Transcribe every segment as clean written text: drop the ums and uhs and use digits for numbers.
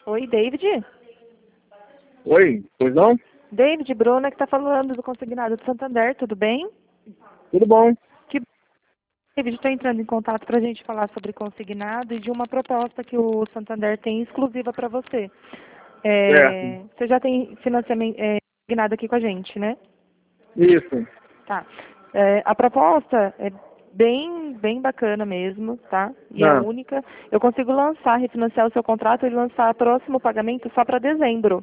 Oi, David? Oi, pois não? David, Bruna que tá falando do consignado do Santander, tudo bem? Tudo bom? Que David, estou entrando em contato para a gente falar sobre consignado e de uma proposta que o Santander tem exclusiva para você. Certo. Você já tem financiamento consignado aqui com a gente, né? Isso. Tá. A proposta é bem bacana mesmo, tá? E é Ah. única. Eu consigo refinanciar o seu contrato e lançar o próximo pagamento só para dezembro.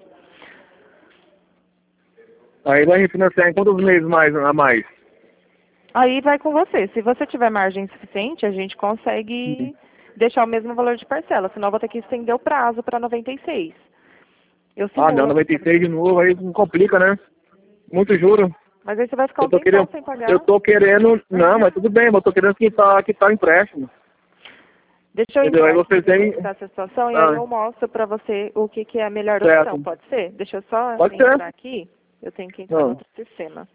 Aí vai refinanciar em quantos meses a mais? Aí vai com você. Se você tiver margem suficiente, a gente consegue deixar o mesmo valor de parcela. Senão eu vou ter que estender o prazo para 96. Eu Ah, não, simulo aqui pra 96 de você. novo, aí complica, né? Muito juro. Mas aí você vai ficar Eu um tô tempão querendo, sem eu pagar. tô querendo, não, mas tudo bem, mas eu tô querendo quitar o empréstimo. Deixa eu Entendeu? Aí entrar aqui e vocês ver como têm, está essa situação e aí ah, eu mostro para você o que é a melhor opção. certo. Pode ser? Deixa eu só Pode ser. entrar aqui. Eu tenho que entrar no Não. outro sistema.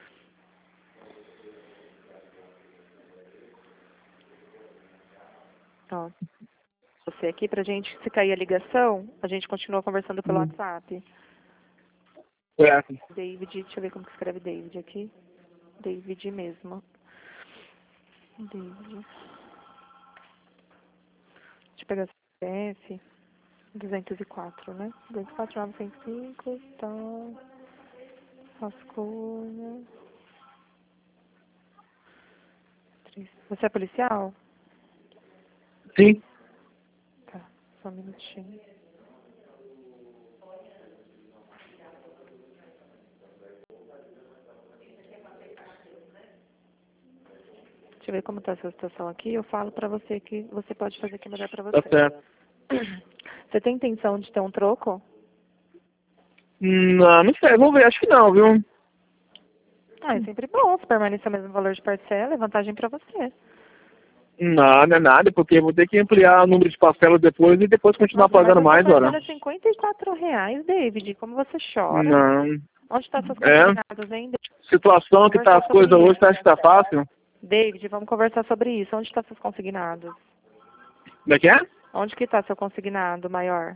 Ó, você aqui pra gente, se cair a ligação, a gente continua conversando pelo WhatsApp. Certo. David, deixa eu ver como que escreve David aqui. David mesmo. David. Deixa eu pegar o CPF. 204, né? 204, 905, tá. Rascunha. Você é policial? Sim. Tá, só um minutinho. Deixa eu ver como tá essa situação aqui. Eu falo pra você que você pode fazer que é melhor pra Tá você. certo. Você tem intenção de ter um troco? Não, não sei, vamos ver, acho que não, viu? Ah, é sempre bom se permanecer o mesmo valor de parcela, é vantagem pra você. Não, não é nada, porque eu vou ter que ampliar o número de parcelas depois e depois continuar Nossa, mas pagando a sua mais, parcela ora. é R$ 54, David. Como você chora. Não. Onde estão seus É. consignados ainda? Situação que tá Conversar as sobre coisas hoje, isso. você acha que tá fácil? David, vamos conversar sobre isso. Onde estão seus consignados? Como é que é? Onde que está seu consignado maior?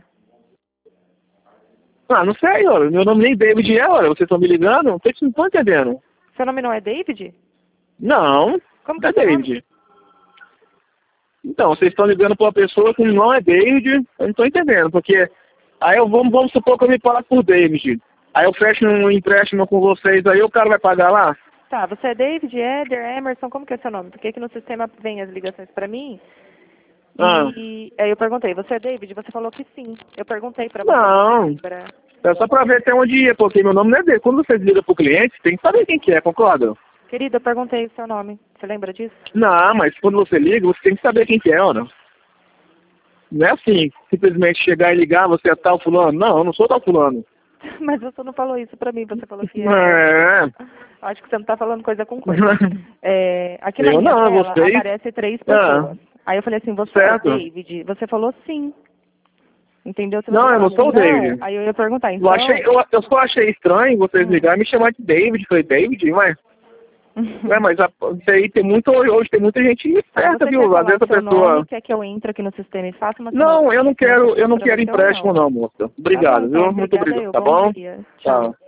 Ah, não sei, olha. Meu nome nem David é, olha. Vocês estão me ligando? Vocês não estão entendendo. Seu nome não é David? Não, Como que não é é seu nome? David. Então, vocês estão ligando para uma pessoa que não é David, eu não estou entendendo, porque aí vamos supor que eu me pago por David. Aí eu fecho um empréstimo com vocês, aí o cara vai pagar lá? Tá, você é David, Éder, Emerson, como que é seu nome? Porque aqui no sistema vem as ligações pra mim Ah, e aí eu perguntei, você é David? Você falou que sim. Eu perguntei pra você, você não. lembra? É só para ver até onde ia, porque meu nome não é dele. Quando vocês ligam pro cliente, tem que saber quem que é, concorda? Querida, eu perguntei o seu nome. Você lembra disso? Não, mas quando você liga, você tem que saber quem que é, olha. Não é assim, simplesmente chegar e ligar, você é tal fulano. Não, eu não sou tal fulano. Mas você não falou isso pra mim, você falou que é. É. Acho que você não tá falando coisa com coisa. Aqui na Eu minha não, é tela vocês. aparece 3 Ah, pessoas. Aí eu falei assim, você é o certo. David? Você falou sim. Entendeu? Se você Não, eu não falasse sou o não, David. aí eu ia perguntar, Eu só achei estranho vocês ligarem e me chamar de David. Falei, David, mas. Ué, mas isso aí tem muito hoje, tem muita gente Tá, esperta, você quer viu? Às falar vezes a seu nome, pessoa. quer que eu entre aqui no sistema e faça uma Não, eu não simulação quero pra você ou empréstimo não? não, moça. Tá bom, Obrigado, então. viu? Muito Obrigada obrigado, eu. tá Bom bom? dia. Tchau. Tá.